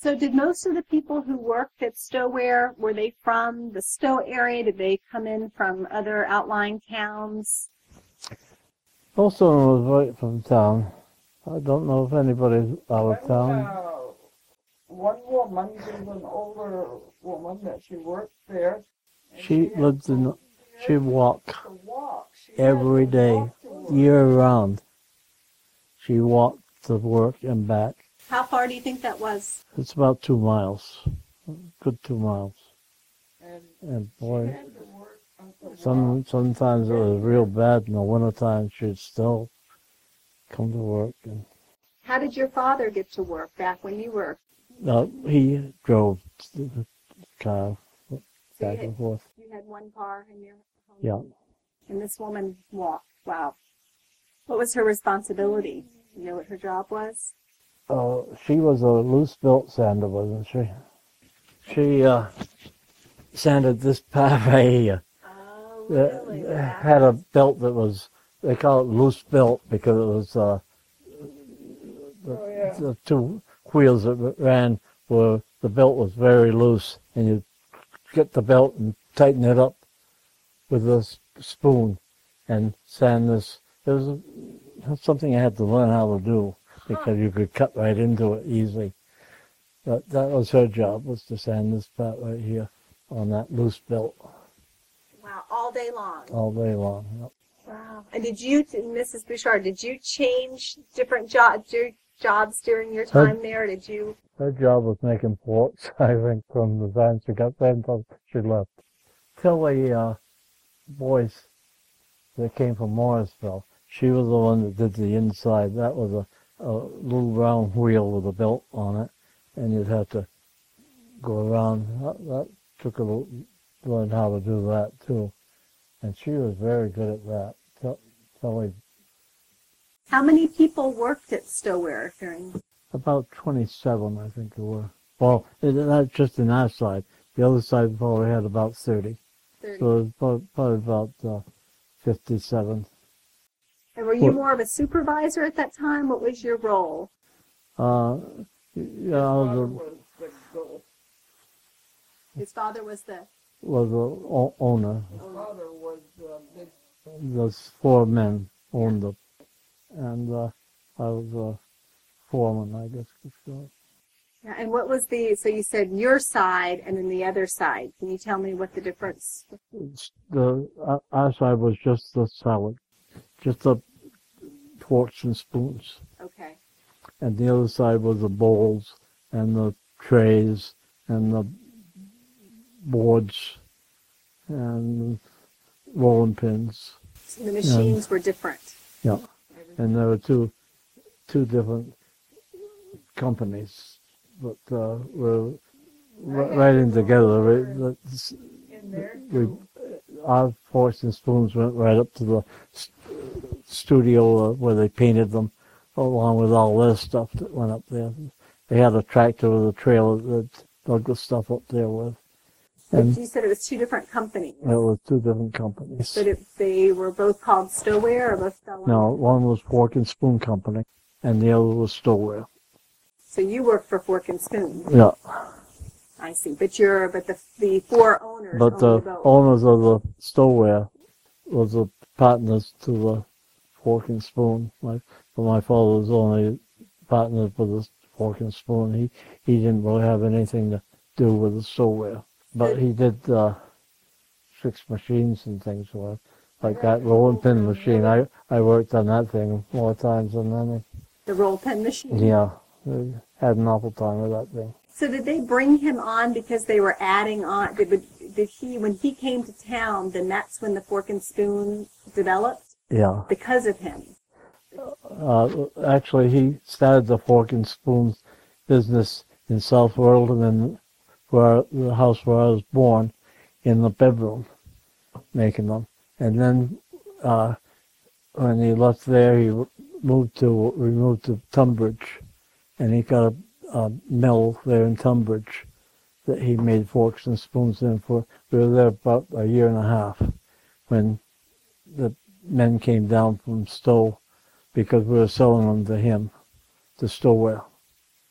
So did most of the people who worked at Stowaware, were they from the Stow area? Did they come in from other outlying towns? Most of them was right from town. I don't know if anybody's out of town. One woman, there was an older woman that she worked there. She walked every day, year round. She walked to work and back. How far do you think that was? It's about 2 miles, good 2 miles. And boy, sometimes it was real bad in the wintertime. She'd still come to work. And How did your father get to work back when you were? he drove the car back and forth. You had one car in your home? Yeah. And this woman walked. Wow. What was her responsibility? You know what her job was? She was a loose-built sander, wasn't she? She sanded this part right here. Oh, really? Had a belt that was, they call it loose-built because it was the two wheels that ran were, the belt was very loose, and you get the belt and tighten it up with a spoon and sand this. It was something I had to learn how to do because you could cut right into it easily. But that was her job, was to sand this part right here on that loose belt. Wow, all day long? All day long, yep. Wow. And did you, Mrs. Bouchard, did you change different jobs during your time there? Did you? Her job was making forks, I think, from the time she got there until she left. Till the boys that came from Morrisville, she was the one that did the inside. That was a little round wheel with a belt on it, and you'd have to go around. That took a little, learn how to do that too. And she was very good at that. How many people worked at Stowaware during? About 27, I think there were. Well, that's just in our side. The other side probably had about 30. 30. So it was probably about 57. And were you more of a supervisor at that time? What was your role? His father was the owner. His father was big. Those 4 men owned it. And I was a foreman, I guess. Yeah, and what was so you said your side and then the other side. Can you tell me what the difference? Our side was just the salad, just the forks and spoons. Okay. And the other side was the bowls and the trays and the boards and rolling pins. So the machines were different. Yeah. And there were two different companies that were riding together. Our forks and spoons went right up to the studio where they painted them, along with all their stuff that went up there. They had a tractor with a trailer that dug the stuff up there with. And you said it was 2 different companies. It was 2 different companies. But they were both called Stowaware or both Stowaware? No, one was Fork and Spoon Company, and the other was Stowaware. So you worked for Fork and Spoon? Yeah. I see. But the 4 owners. But the owners of the Stowaware was the partners to the Fork and Spoon. My father was only partner for the Fork and Spoon. He didn't really have anything to do with the Stowaware. But he did 6 machines and things for it. Like that rolling pin machine. I worked on that thing more times than any. The roll pen machine? Yeah. I had an awful time with that thing. So did they bring him on because they were adding on? Did he, when he came to town, then that's when the Fork and Spoon developed? Yeah. Because of him? Actually, he started the Fork and Spoon business in South Worlding, where the house where I was born, in the bedroom, making them. And then when he left there, we moved to Tunbridge, and he got a mill there in Tunbridge that he made forks and spoons in for. We were there about a year and a half when the men came down from Stowe because we were selling them to him, to Stowaware.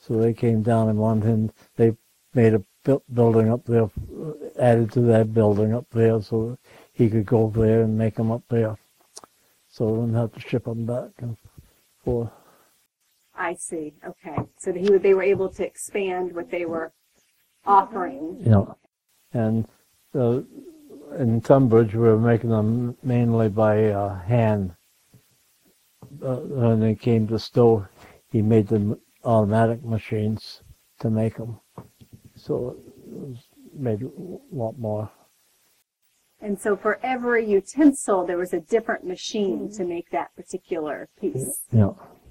So they came down and wanted him. They made a building up there, added to that building up there, so he could go there and make them up there. So we didn't have to ship them back and forth. I see. Okay. So they were able to expand what they were offering. Yeah. And in Tunbridge, we were making them mainly by hand. When they came to Stowe, he made the automatic machines to make them. So it was made a lot more. And so for every utensil, there was a different machine to make that particular piece. Yeah.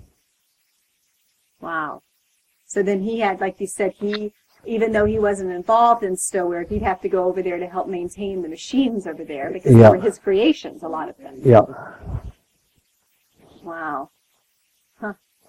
Wow. So then he had, like you said, even though he wasn't involved in Stoward, he'd have to go over there to help maintain the machines over there because they were his creations, a lot of them. Yeah. Wow.